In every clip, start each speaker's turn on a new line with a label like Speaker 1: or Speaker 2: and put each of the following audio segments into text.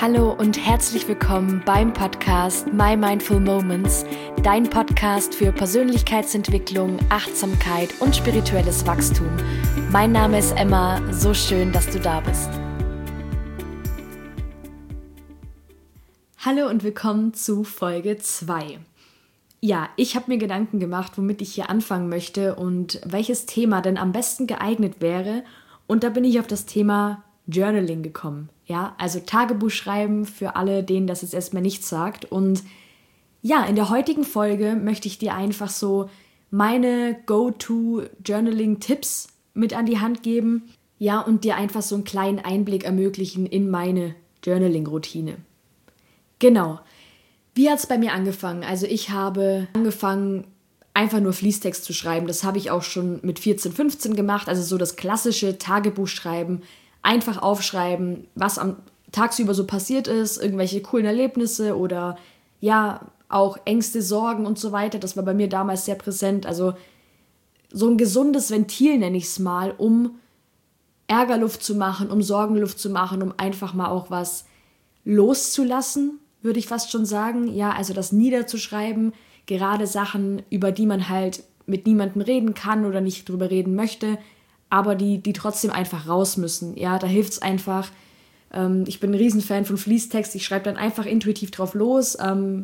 Speaker 1: Hallo und herzlich willkommen beim Podcast My Mindful Moments, dein Podcast für Persönlichkeitsentwicklung, Achtsamkeit und spirituelles Wachstum. Mein Name ist Emma, so schön, dass du da bist. Hallo und willkommen zu Folge 2. Ja, ich habe mir Gedanken gemacht, womit ich hier anfangen möchte und welches Thema denn am besten geeignet wäre. Und da bin ich auf das Thema Journaling gekommen. Ja, also Tagebuch schreiben für alle, denen das jetzt erstmal nichts sagt. Und ja, in der heutigen Folge möchte ich dir einfach so meine Go-To-Journaling-Tipps mit an die Hand geben. Ja, und dir einfach so einen kleinen Einblick ermöglichen in meine Journaling-Routine. Genau. Wie hat es bei mir angefangen? Also ich habe angefangen, einfach nur Fließtext zu schreiben. Das habe ich auch schon mit 14, 15 gemacht. Also so das klassische Tagebuch schreiben. Einfach aufschreiben, was tagsüber so passiert ist, irgendwelche coolen Erlebnisse oder ja, auch Ängste, Sorgen und so weiter. Das war bei mir damals sehr präsent. Also so ein gesundes Ventil nenne ich es mal, um Ärgerluft zu machen, um Sorgenluft zu machen, um einfach mal auch was loszulassen, würde ich fast schon sagen. Ja, also das niederzuschreiben, gerade Sachen, über die man halt mit niemandem reden kann oder nicht drüber reden möchte, aber die trotzdem einfach raus müssen. Ja, da hilft es einfach. Ich bin ein Riesenfan von Fließtext. Ich schreibe dann einfach intuitiv drauf los.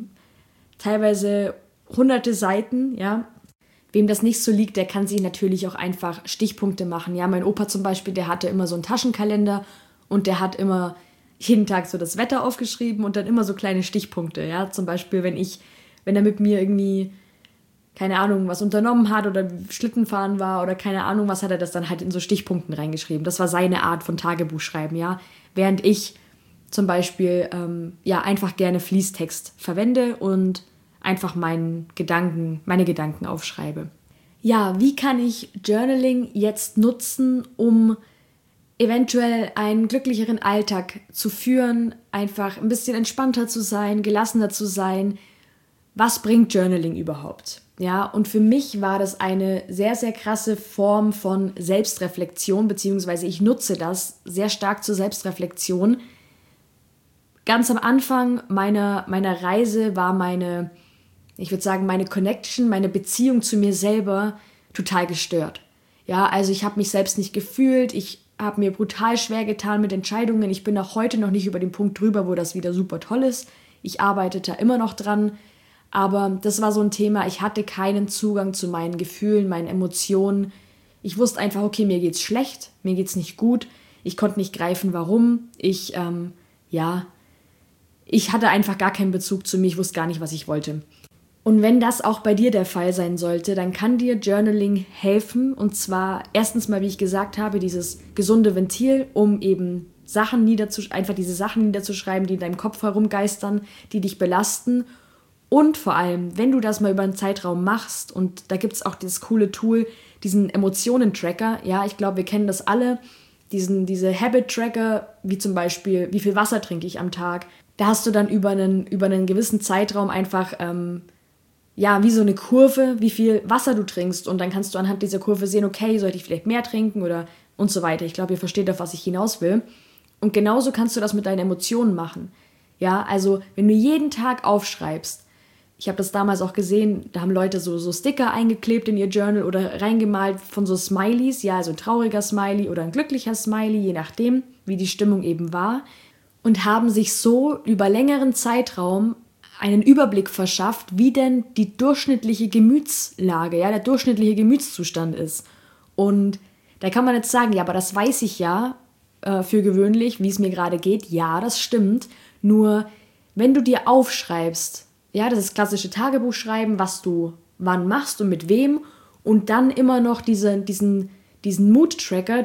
Speaker 1: Teilweise hunderte Seiten, ja. Wem das nicht so liegt, der kann sich natürlich auch einfach Stichpunkte machen. Ja, mein Opa zum Beispiel, der hatte immer so einen Taschenkalender und der hat immer jeden Tag so das Wetter aufgeschrieben und dann immer so kleine Stichpunkte. Ja, zum Beispiel, wenn er mit mir irgendwie keine Ahnung, was unternommen hat oder Schlittenfahren war oder keine Ahnung was, hat er das dann halt in so Stichpunkten reingeschrieben. Das war seine Art von Tagebuchschreiben, ja. Während ich zum Beispiel einfach gerne Fließtext verwende und einfach meine Gedanken aufschreibe. Ja, wie kann ich Journaling jetzt nutzen, um eventuell einen glücklicheren Alltag zu führen, einfach ein bisschen entspannter zu sein, gelassener zu sein? Was bringt Journaling überhaupt? Ja, und für mich war das eine sehr, sehr krasse Form von Selbstreflexion, beziehungsweise ich nutze das sehr stark zur Selbstreflexion. Ganz am Anfang meiner Reise war meine Connection, meine Beziehung zu mir selber total gestört. Ja, also ich habe mich selbst nicht gefühlt, ich habe mir brutal schwer getan mit Entscheidungen. Ich bin auch heute noch nicht über den Punkt drüber, wo das wieder super toll ist. Ich arbeite da immer noch dran. Aber das war so ein Thema, ich hatte keinen Zugang zu meinen Gefühlen, meinen Emotionen. Ich wusste einfach, okay, mir geht's schlecht, mir geht's nicht gut. Ich konnte nicht greifen, warum. Ich hatte einfach gar keinen Bezug zu mir, ich wusste gar nicht, was ich wollte. Und wenn das auch bei dir der Fall sein sollte, dann kann dir Journaling helfen. Und zwar erstens mal, wie ich gesagt habe, dieses gesunde Ventil, um eben einfach diese Sachen niederzuschreiben, die in deinem Kopf herumgeistern, die dich belasten. Und vor allem, wenn du das mal über einen Zeitraum machst, und da gibt es auch dieses coole Tool, diesen Emotionen-Tracker, ja, ich glaube, wir kennen das alle, diese Habit-Tracker, wie zum Beispiel, wie viel Wasser trinke ich am Tag, da hast du dann über einen gewissen Zeitraum einfach, wie so eine Kurve, wie viel Wasser du trinkst, und dann kannst du anhand dieser Kurve sehen, okay, sollte ich vielleicht mehr trinken oder und so weiter. Ich glaube, ihr versteht, auf was ich hinaus will. Und genauso kannst du das mit deinen Emotionen machen. Ja, also, wenn du jeden Tag aufschreibst, ich habe das damals auch gesehen, da haben Leute so Sticker eingeklebt in ihr Journal oder reingemalt von so Smileys, ja, also ein trauriger Smiley oder ein glücklicher Smiley, je nachdem, wie die Stimmung eben war, und haben sich so über längeren Zeitraum einen Überblick verschafft, wie denn die durchschnittliche Gemütslage, ja, der durchschnittliche Gemütszustand ist. Und da kann man jetzt sagen, ja, aber das weiß ich ja für gewöhnlich, wie es mir gerade geht. Ja, das stimmt. Nur, wenn du dir aufschreibst, ja, das ist klassische Tagebuchschreiben, was du wann machst und mit wem, und dann immer noch diesen Mood-Tracker,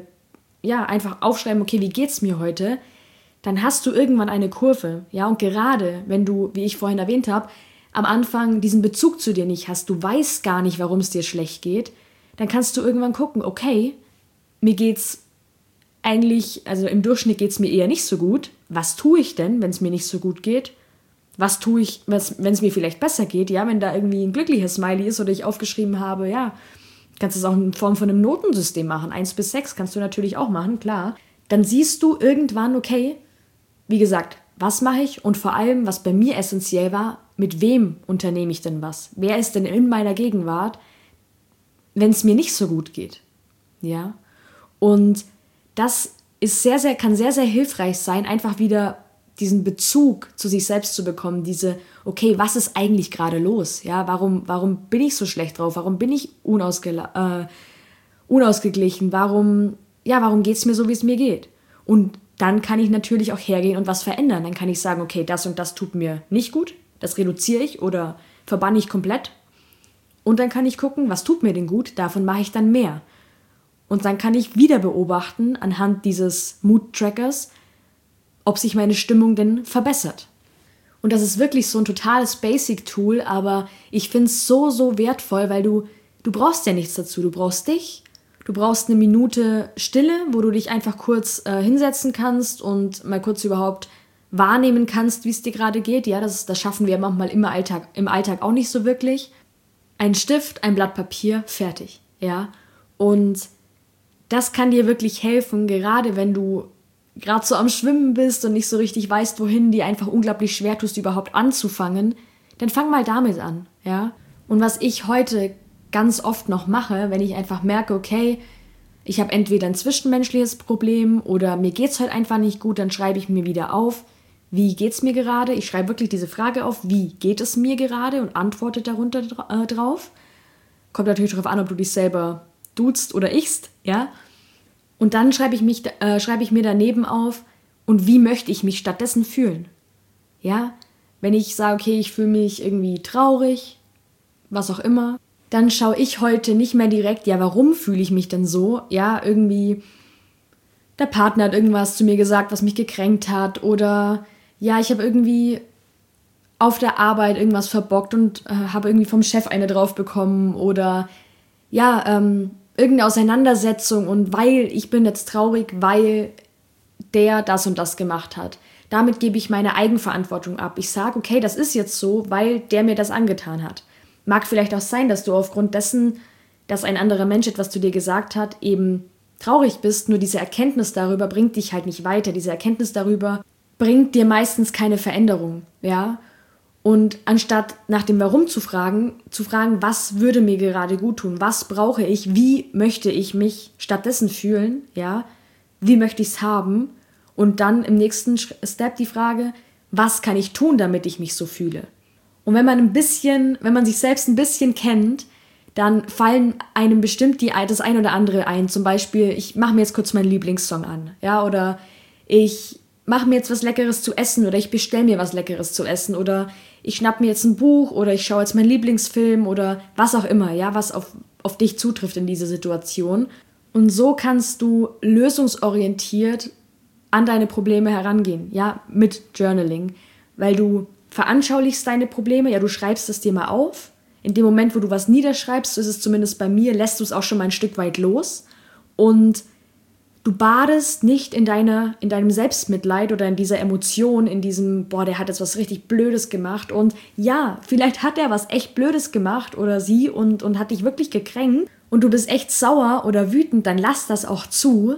Speaker 1: einfach aufschreiben, okay, wie geht's mir heute, dann hast du irgendwann eine Kurve. Ja, und gerade wenn du, wie ich vorhin erwähnt habe, am Anfang diesen Bezug zu dir nicht hast, du weißt gar nicht, warum es dir schlecht geht, dann kannst du irgendwann gucken, okay, mir geht's eigentlich, also im Durchschnitt geht's mir eher nicht so gut. Was tue ich denn, wenn es mir nicht so gut geht? Was tue ich, wenn es mir vielleicht besser geht, ja, wenn da irgendwie ein glücklicher Smiley ist oder ich aufgeschrieben habe, ja, kannst du das auch in Form von einem Notensystem machen, 1 bis 6 kannst du natürlich auch machen, klar. Dann siehst du irgendwann, okay, wie gesagt, was mache ich und vor allem, was bei mir essentiell war, mit wem unternehme ich denn was? Wer ist denn in meiner Gegenwart, wenn es mir nicht so gut geht? Ja? Und das ist kann sehr, sehr hilfreich sein, einfach wieder diesen Bezug zu sich selbst zu bekommen, okay, was ist eigentlich gerade los? Ja, warum bin ich so schlecht drauf? Warum bin ich unausgeglichen? Warum geht es mir so, wie es mir geht? Und dann kann ich natürlich auch hergehen und was verändern. Dann kann ich sagen, okay, das und das tut mir nicht gut, das reduziere ich oder verbanne ich komplett. Und dann kann ich gucken, was tut mir denn gut, davon mache ich dann mehr. Und dann kann ich wieder beobachten, anhand dieses Mood-Trackers, ob sich meine Stimmung denn verbessert. Und das ist wirklich so ein totales Basic-Tool, aber ich finde es so, so wertvoll, weil du brauchst ja nichts dazu. Du brauchst dich, du brauchst eine Minute Stille, wo du dich einfach kurz hinsetzen kannst und mal kurz überhaupt wahrnehmen kannst, wie es dir gerade geht. Ja, das schaffen wir manchmal im Alltag auch nicht so wirklich. Ein Stift, ein Blatt Papier, fertig. Ja, und das kann dir wirklich helfen, gerade wenn du gerade so am Schwimmen bist und nicht so richtig weißt, wohin, dir einfach unglaublich schwer tust, überhaupt anzufangen, dann fang mal damit an, ja. Und was ich heute ganz oft noch mache, wenn ich einfach merke, okay, ich habe entweder ein zwischenmenschliches Problem oder mir geht's halt einfach nicht gut, dann schreibe ich mir wieder auf, wie geht's mir gerade? Ich schreibe wirklich diese Frage auf, wie geht es mir gerade und antworte darunter drauf. Kommt natürlich darauf an, ob du dich selber duzt oder ichst, ja. Und dann schreibe ich mir daneben auf, und wie möchte ich mich stattdessen fühlen? Ja, wenn ich sage, okay, ich fühle mich irgendwie traurig, was auch immer, dann schaue ich heute nicht mehr direkt, ja, warum fühle ich mich denn so? Ja, irgendwie, der Partner hat irgendwas zu mir gesagt, was mich gekränkt hat, oder ja, ich habe irgendwie auf der Arbeit irgendwas verbockt und habe irgendwie vom Chef eine drauf bekommen, oder ja, irgendeine Auseinandersetzung und weil ich bin jetzt traurig, weil der das und das gemacht hat. Damit gebe ich meine Eigenverantwortung ab. Ich sage, okay, das ist jetzt so, weil der mir das angetan hat. Mag vielleicht auch sein, dass du aufgrund dessen, dass ein anderer Mensch etwas zu dir gesagt hat, eben traurig bist, nur diese Erkenntnis darüber bringt dich halt nicht weiter. Diese Erkenntnis darüber bringt dir meistens keine Veränderung, ja. Und anstatt nach dem Warum zu fragen, was würde mir gerade gut tun, was brauche ich, wie möchte ich mich stattdessen fühlen, ja, wie möchte ich es haben, und dann im nächsten Step die Frage, was kann ich tun, damit ich mich so fühle. Und wenn man sich selbst ein bisschen kennt, dann fallen einem bestimmt das ein oder andere ein. Zum Beispiel, ich mache mir jetzt kurz meinen Lieblingssong an, ja, oder ich mache mir jetzt was Leckeres zu essen, oder ich bestelle mir was Leckeres zu essen, oder ich schnapp mir jetzt ein Buch, oder ich schaue jetzt meinen Lieblingsfilm, oder was auch immer, ja, was auf dich zutrifft in dieser Situation. Und so kannst du lösungsorientiert an deine Probleme herangehen, ja, mit Journaling, weil du veranschaulichst deine Probleme, ja, du schreibst es dir mal auf. In dem Moment, wo du was niederschreibst, so ist es zumindest bei mir, lässt du es auch schon mal ein Stück weit los, und du badest nicht in deinem Selbstmitleid oder in dieser Emotion, in diesem, boah, der hat jetzt was richtig Blödes gemacht, und ja, vielleicht hat er was echt Blödes gemacht oder sie und hat dich wirklich gekränkt und du bist echt sauer oder wütend, dann lass das auch zu.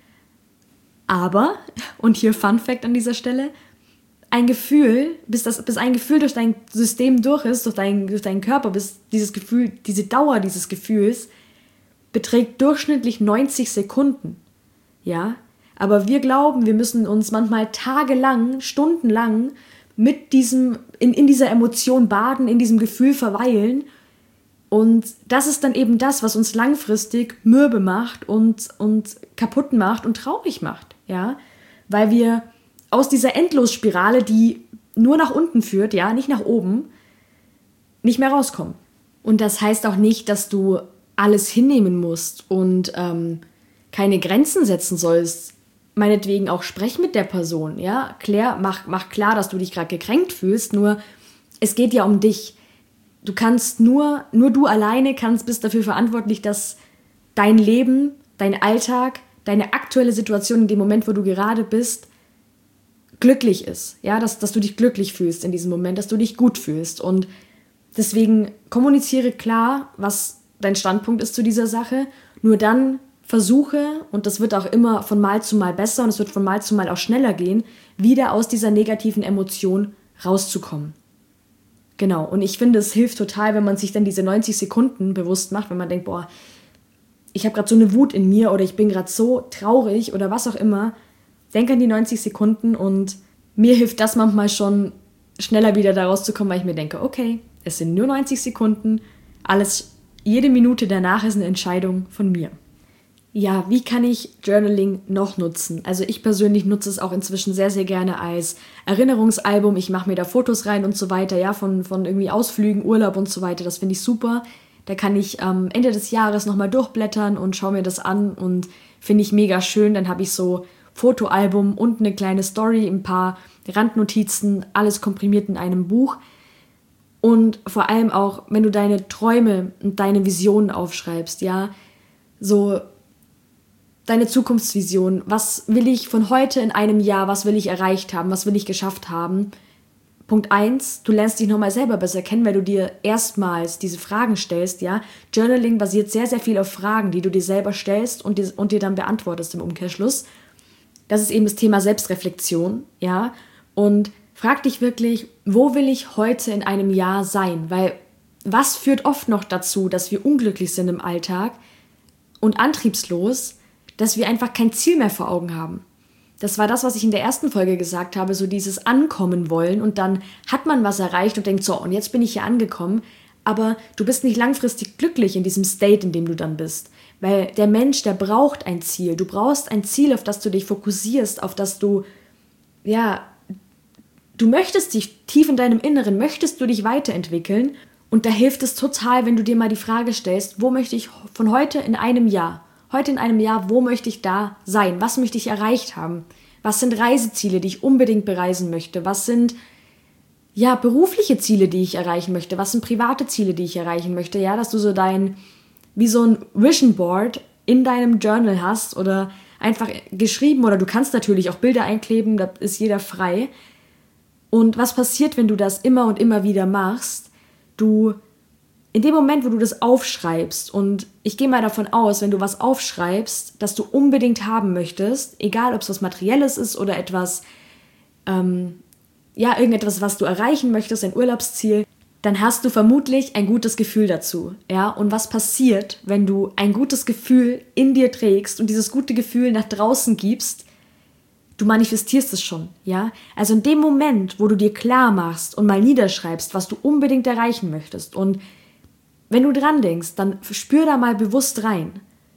Speaker 1: Aber, und hier Fun Fact an dieser Stelle, ein Gefühl, bis ein Gefühl durch dein System durch ist, durch deinen Körper, bis dieses Gefühl, diese Dauer dieses Gefühls beträgt durchschnittlich 90 Sekunden. Ja, aber wir glauben, wir müssen uns manchmal tagelang, stundenlang in dieser Emotion baden, in diesem Gefühl verweilen. Und das ist dann eben das, was uns langfristig mürbe macht und kaputt macht und traurig macht. Ja, weil wir aus dieser Endlosspirale, die nur nach unten führt, ja, nicht nach oben, nicht mehr rauskommen. Und das heißt auch nicht, dass du alles hinnehmen musst und keine Grenzen setzen sollst. Meinetwegen auch sprech mit der Person, ja, mach klar, dass du dich gerade gekränkt fühlst, nur es geht ja um dich. Du kannst nur du alleine bist dafür verantwortlich, dass dein Leben, dein Alltag, deine aktuelle Situation in dem Moment, wo du gerade bist, glücklich ist, ja, dass du dich glücklich fühlst in diesem Moment, dass du dich gut fühlst, und deswegen kommuniziere klar, was dein Standpunkt ist zu dieser Sache, nur dann versuche, und das wird auch immer von Mal zu Mal besser und es wird von Mal zu Mal auch schneller gehen, wieder aus dieser negativen Emotion rauszukommen. Genau, und ich finde, es hilft total, wenn man sich dann diese 90 Sekunden bewusst macht, wenn man denkt, boah, ich habe gerade so eine Wut in mir oder ich bin gerade so traurig oder was auch immer. Denk an die 90 Sekunden und mir hilft das manchmal schon, schneller wieder da rauszukommen, weil ich mir denke, okay, es sind nur 90 Sekunden, jede Minute danach ist eine Entscheidung von mir. Ja, wie kann ich Journaling noch nutzen? Also ich persönlich nutze es auch inzwischen sehr, sehr gerne als Erinnerungsalbum. Ich mache mir da Fotos rein und so weiter, ja, von irgendwie Ausflügen, Urlaub und so weiter. Das finde ich super. Da kann ich am Ende des Jahres nochmal durchblättern und schaue mir das an und finde ich mega schön. Dann habe ich so Fotoalbum und eine kleine Story, ein paar Randnotizen, alles komprimiert in einem Buch. Und vor allem auch, wenn du deine Träume und deine Visionen aufschreibst, ja, so deine Zukunftsvision, was will ich von heute in einem Jahr, was will ich erreicht haben, was will ich geschafft haben. Punkt 1, du lernst dich nochmal selber besser kennen, weil du dir erstmals diese Fragen stellst, ja. Journaling basiert sehr, sehr viel auf Fragen, die du dir selber stellst und dir dann beantwortest im Umkehrschluss. Das ist eben das Thema Selbstreflexion, ja. Und frag dich wirklich, wo will ich heute in einem Jahr sein? Weil was führt oft noch dazu, dass wir unglücklich sind im Alltag und antriebslos, dass wir einfach kein Ziel mehr vor Augen haben. Das war das, was ich in der ersten Folge gesagt habe, so dieses Ankommen wollen und dann hat man was erreicht und denkt, so, und jetzt bin ich hier angekommen, aber du bist nicht langfristig glücklich in diesem State, in dem du dann bist. Weil der Mensch, der braucht ein Ziel. Du brauchst ein Ziel, auf das du dich fokussierst, auf das du, ja, du möchtest dich tief in deinem Inneren, möchtest du dich weiterentwickeln und da hilft es total, wenn du dir mal die Frage stellst, wo möchte ich von heute in einem Jahr, wo möchte ich da sein? Was möchte ich erreicht haben? Was sind Reiseziele, die ich unbedingt bereisen möchte? Was sind berufliche Ziele, die ich erreichen möchte? Was sind private Ziele, die ich erreichen möchte? Ja, dass du so wie so ein Vision Board in deinem Journal hast oder einfach geschrieben oder du kannst natürlich auch Bilder einkleben, da ist jeder frei. Und was passiert, wenn du das immer und immer wieder machst? In dem Moment, wo du das aufschreibst, und ich gehe mal davon aus, wenn du was aufschreibst, das du unbedingt haben möchtest, egal ob es was Materielles ist oder etwas, irgendetwas, was du erreichen möchtest, ein Urlaubsziel, dann hast du vermutlich ein gutes Gefühl dazu. Ja? Und was passiert, wenn du ein gutes Gefühl in dir trägst und dieses gute Gefühl nach draußen gibst? Du manifestierst es schon, ja? Also in dem Moment, wo du dir klar machst und mal niederschreibst, was du unbedingt erreichen möchtest und wenn du dran denkst, dann spür da mal bewusst rein.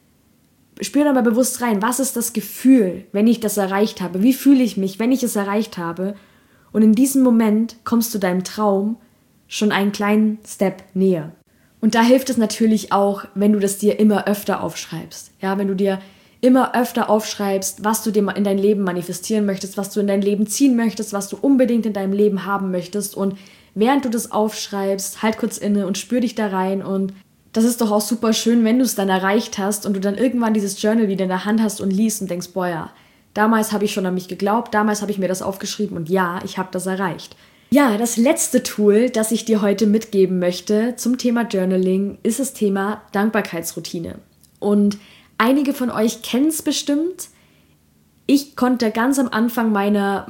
Speaker 1: Was ist das Gefühl, wenn ich das erreicht habe? Wie fühle ich mich, wenn ich es erreicht habe? Und in diesem Moment kommst du deinem Traum schon einen kleinen Step näher. Und da hilft es natürlich auch, wenn du das dir immer öfter aufschreibst. Ja, wenn du dir immer öfter aufschreibst, was du dir in dein Leben manifestieren möchtest, was du in dein Leben ziehen möchtest, was du unbedingt in deinem Leben haben möchtest. Und während du das aufschreibst, halt kurz inne und spür dich da rein. Und das ist doch auch super schön, wenn du es dann erreicht hast und du dann irgendwann dieses Journal wieder in der Hand hast und liest und denkst, boah ja, damals habe ich schon an mich geglaubt, damals habe ich mir das aufgeschrieben und ja, ich habe das erreicht. Ja, das letzte Tool, das ich dir heute mitgeben möchte zum Thema Journaling, ist das Thema Dankbarkeitsroutine. Und einige von euch kennen es bestimmt. Ich konnte ganz am Anfang meiner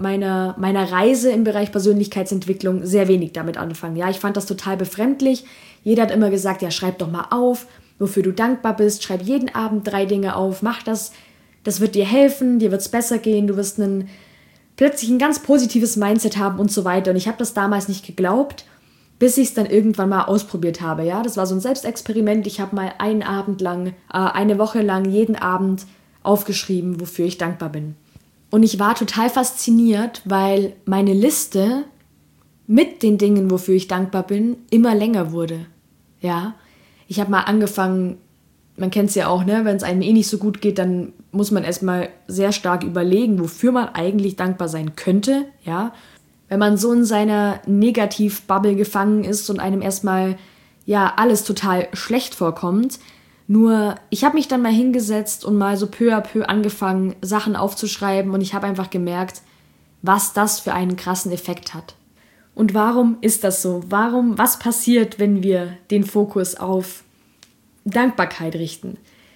Speaker 1: Reise im Bereich Persönlichkeitsentwicklung sehr wenig damit anfangen. Ja, ich fand das total befremdlich. Jeder hat immer gesagt, ja, schreib doch mal auf, wofür du dankbar bist. Schreib jeden Abend 3 Dinge auf, mach das. Das wird dir helfen, dir wird es besser gehen, du wirst plötzlich ein ganz positives Mindset haben und so weiter. Und ich habe das damals nicht geglaubt, bis ich es dann irgendwann mal ausprobiert habe. Ja, das war so ein Selbstexperiment. Ich habe mal eine Woche lang jeden Abend aufgeschrieben, wofür ich dankbar bin. Und ich war total fasziniert, weil meine Liste mit den Dingen, wofür ich dankbar bin, immer länger wurde. Ja, ich habe mal angefangen, man kennt es ja auch, ne? Wenn es einem nicht so gut geht, dann muss man erstmal sehr stark überlegen, wofür man eigentlich dankbar sein könnte. Ja, wenn man so in seiner Negativ-Bubble gefangen ist und einem erstmal alles total schlecht vorkommt. Nur, ich habe mich dann mal hingesetzt und mal so peu à peu angefangen, Sachen aufzuschreiben und ich habe einfach gemerkt, was das für einen krassen Effekt hat. Und warum ist das so? Was passiert, wenn wir den Fokus auf Dankbarkeit richten?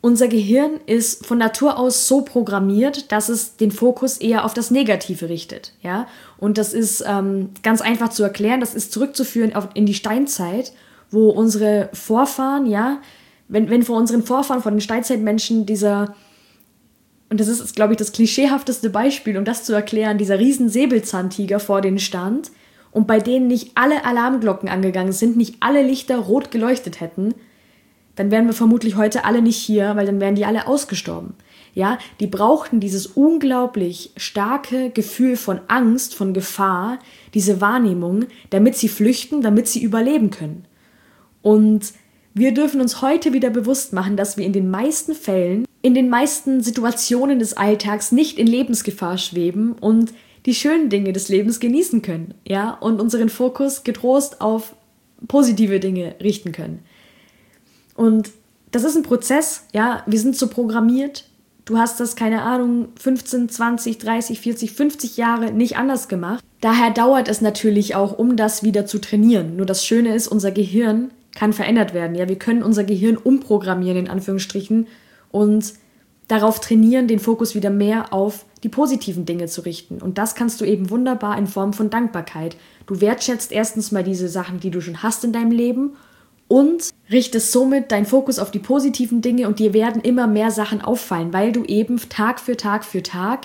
Speaker 1: Unser Gehirn ist von Natur aus so programmiert, dass es den Fokus eher auf das Negative richtet. Ja? Und das ist ganz einfach zu erklären, das ist zurückzuführen in die Steinzeit, wo unsere Vorfahren, ja, wenn vor unseren Vorfahren, von den Steinzeitmenschen und das ist, glaube ich, das klischeehafteste Beispiel, um das zu erklären, dieser riesen Säbelzahntiger vor denen stand und bei denen nicht alle Alarmglocken angegangen sind, nicht alle Lichter rot geleuchtet hätten, dann wären wir vermutlich heute alle nicht hier, weil dann wären die alle ausgestorben. Ja, die brauchten dieses unglaublich starke Gefühl von Angst, von Gefahr, diese Wahrnehmung, damit sie flüchten, damit sie überleben können. Und wir dürfen uns heute wieder bewusst machen, dass wir in den meisten Fällen, in den meisten Situationen des Alltags nicht in Lebensgefahr schweben und die schönen Dinge des Lebens genießen können, ja, und unseren Fokus getrost auf positive Dinge richten können. Und das ist ein Prozess, ja, wir sind so programmiert, du hast das, keine Ahnung, 15, 20, 30, 40, 50 Jahre nicht anders gemacht. Daher dauert es natürlich auch, um das wieder zu trainieren. Nur das Schöne ist, unser Gehirn kann verändert werden. Ja, wir können unser Gehirn umprogrammieren, in Anführungsstrichen, und darauf trainieren, den Fokus wieder mehr auf die positiven Dinge zu richten. Und das kannst du eben wunderbar in Form von Dankbarkeit. Du wertschätzt erstens mal diese Sachen, die du schon hast in deinem Leben, und richtest somit deinen Fokus auf die positiven Dinge und dir werden immer mehr Sachen auffallen, weil du eben Tag für Tag für Tag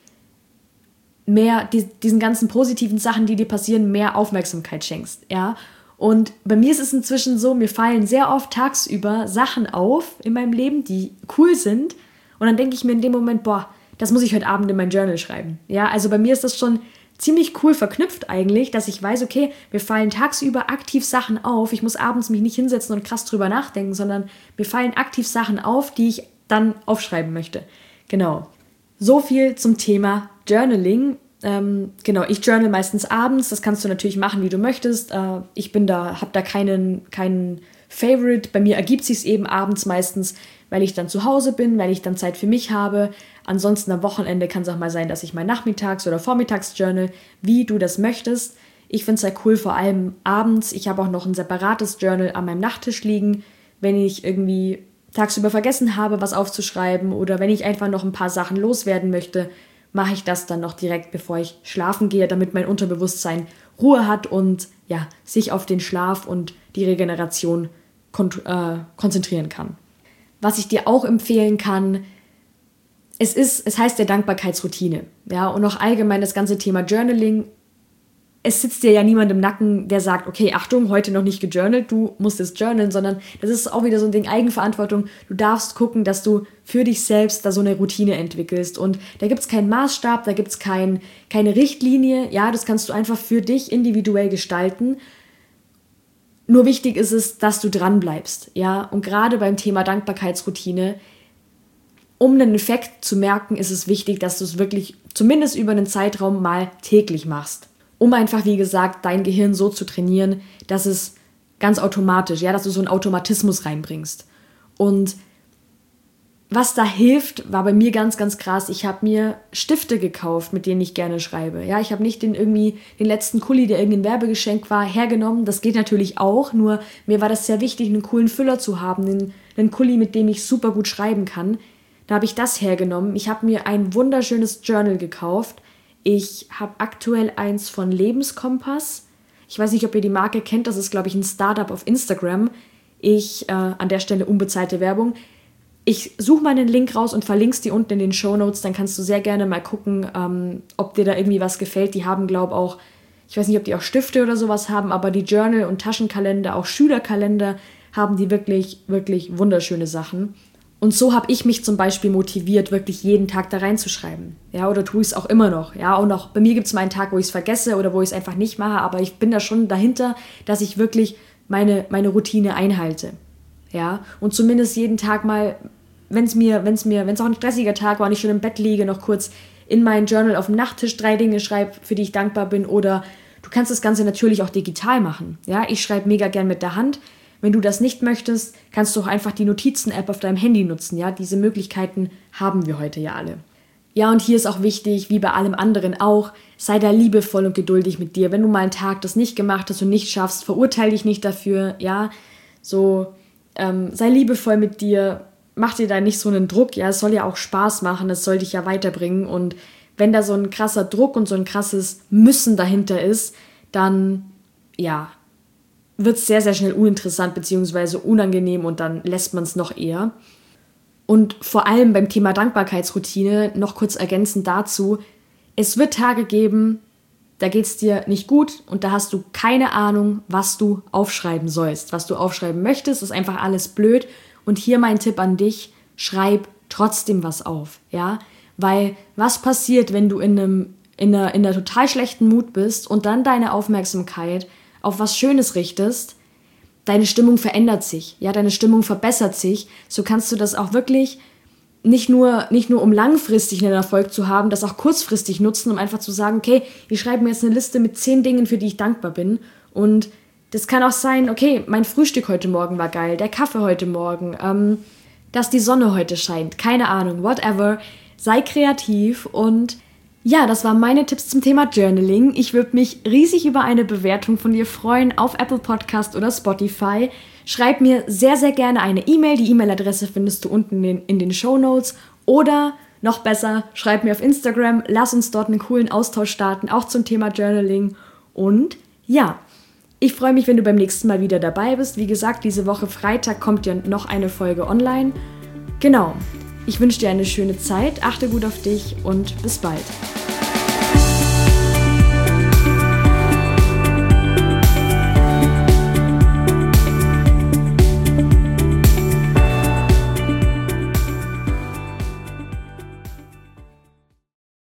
Speaker 1: mehr diesen ganzen positiven Sachen, die dir passieren, mehr Aufmerksamkeit schenkst. Ja? Und bei mir ist es inzwischen so, mir fallen sehr oft tagsüber Sachen auf in meinem Leben, die cool sind. Und dann denke ich mir in dem Moment, boah, das muss ich heute Abend in mein Journal schreiben. Ja, also bei mir ist das schon ziemlich cool verknüpft eigentlich, dass ich weiß, okay, mir fallen tagsüber aktiv Sachen auf. Ich muss abends mich nicht hinsetzen und krass drüber nachdenken, sondern mir fallen aktiv Sachen auf, die ich dann aufschreiben möchte. Genau. So viel zum Thema Journaling. Genau, ich journal meistens abends. Das kannst du natürlich machen, wie du möchtest. Habe da keinen Favorite. Bei mir ergibt sich es eben abends meistens, weil ich dann zu Hause bin, weil ich dann Zeit für mich habe. Ansonsten am Wochenende kann es auch mal sein, dass ich mal nachmittags oder vormittags journal, wie du das möchtest. Ich finde es sehr cool, vor allem abends. Ich habe auch noch ein separates Journal an meinem Nachttisch liegen, wenn ich irgendwie tagsüber vergessen habe, was aufzuschreiben oder wenn ich einfach noch ein paar Sachen loswerden möchte, mache ich das dann noch direkt, bevor ich schlafen gehe, damit mein Unterbewusstsein Ruhe hat und ja, sich auf den Schlaf und die Regeneration konzentrieren kann. Was ich dir auch empfehlen kann, es heißt ja Dankbarkeitsroutine. Ja, und auch allgemein das ganze Thema Journaling. Es sitzt dir ja niemand im Nacken, der sagt, okay, Achtung, heute noch nicht gejournalt, du musst jetzt journalen, sondern das ist auch wieder so ein Ding Eigenverantwortung. Du darfst gucken, dass du für dich selbst da so eine Routine entwickelst. Und da gibt es keinen Maßstab, da gibt es keine Richtlinie. Ja, das kannst du einfach für dich individuell gestalten. Nur wichtig ist es, dass du dran bleibst. Ja, und gerade beim Thema Dankbarkeitsroutine, um einen Effekt zu merken, ist es wichtig, dass du es wirklich zumindest über einen Zeitraum mal täglich machst. Um einfach, wie gesagt, dein Gehirn so zu trainieren, dass es ganz automatisch, ja, dass du so einen Automatismus reinbringst. Und was da hilft, war bei mir ganz, ganz krass. Ich habe mir Stifte gekauft, mit denen ich gerne schreibe. Ja, ich habe nicht den letzten Kuli, der irgendein Werbegeschenk war, hergenommen. Das geht natürlich auch, nur mir war das sehr wichtig, einen coolen Füller zu haben, einen Kuli, mit dem ich super gut schreiben kann. Da habe ich das hergenommen. Ich habe mir ein wunderschönes Journal gekauft. Ich habe aktuell eins von Lebenskompass. Ich weiß nicht, ob ihr die Marke kennt. Das ist, glaube ich, ein Startup auf Instagram. An der Stelle unbezahlte Werbung. Ich suche mal einen Link raus und verlinke es dir unten in den Shownotes. Dann kannst du sehr gerne mal gucken, ob dir da irgendwie was gefällt. Die haben, glaube ich, auch, ich weiß nicht, ob die auch Stifte oder sowas haben, aber die Journal- und Taschenkalender, auch Schülerkalender, haben die wirklich, wirklich wunderschöne Sachen. Und so habe ich mich zum Beispiel motiviert, wirklich jeden Tag da reinzuschreiben. Ja, oder tue ich es auch immer noch. Ja, und auch bei mir gibt es mal einen Tag, wo ich es vergesse oder wo ich es einfach nicht mache, aber ich bin da schon dahinter, dass ich wirklich meine Routine einhalte. Ja, und zumindest jeden Tag mal, wenn es auch ein stressiger Tag war und ich schon im Bett liege, noch kurz in mein Journal auf dem Nachttisch 3 Dinge schreibe, für die ich dankbar bin. Oder du kannst das Ganze natürlich auch digital machen. Ja, ich schreibe mega gern mit der Hand. Wenn du das nicht möchtest, kannst du auch einfach die Notizen-App auf deinem Handy nutzen. Ja, diese Möglichkeiten haben wir heute ja alle. Ja, und hier ist auch wichtig, wie bei allem anderen auch, sei da liebevoll und geduldig mit dir. Wenn du mal einen Tag das nicht gemacht hast und nicht schaffst, verurteile dich nicht dafür. Ja, so sei liebevoll mit dir. mach dir da nicht so einen Druck. Ja, es soll ja auch Spaß machen, es soll dich ja weiterbringen. Und wenn da so ein krasser Druck und so ein krasses Müssen dahinter ist, dann, ja, wird es sehr, sehr schnell uninteressant bzw. unangenehm und dann lässt man es noch eher. Und vor allem beim Thema Dankbarkeitsroutine noch kurz ergänzend dazu, es wird Tage geben, da geht es dir nicht gut und da hast du keine Ahnung, was du aufschreiben sollst. Was du aufschreiben möchtest, ist einfach alles blöd. Und hier mein Tipp an dich, schreib trotzdem was auf, ja? Weil was passiert, wenn du in einer total schlechten Mut bist und dann deine Aufmerksamkeit auf was Schönes richtest? Deine Stimmung verändert sich, ja, deine Stimmung verbessert sich. So kannst du das auch wirklich nicht nur um langfristig einen Erfolg zu haben, das auch kurzfristig nutzen, um einfach zu sagen, okay, ich schreibe mir jetzt eine Liste mit 10 Dingen, für die ich dankbar bin. Und das kann auch sein, okay, mein Frühstück heute Morgen war geil, der Kaffee heute Morgen, dass die Sonne heute scheint, keine Ahnung, whatever. Sei kreativ und ja, das waren meine Tipps zum Thema Journaling. Ich würde mich riesig über eine Bewertung von dir freuen auf Apple Podcast oder Spotify. Schreib mir sehr, sehr gerne eine E-Mail. Die E-Mail-Adresse findest du unten in den Shownotes. Oder noch besser, schreib mir auf Instagram. Lass uns dort einen coolen Austausch starten, auch zum Thema Journaling. Und ja, ich freue mich, wenn du beim nächsten Mal wieder dabei bist. Wie gesagt, diese Woche Freitag kommt ja noch eine Folge online. Genau. Ich wünsche dir eine schöne Zeit, achte gut auf dich und bis bald.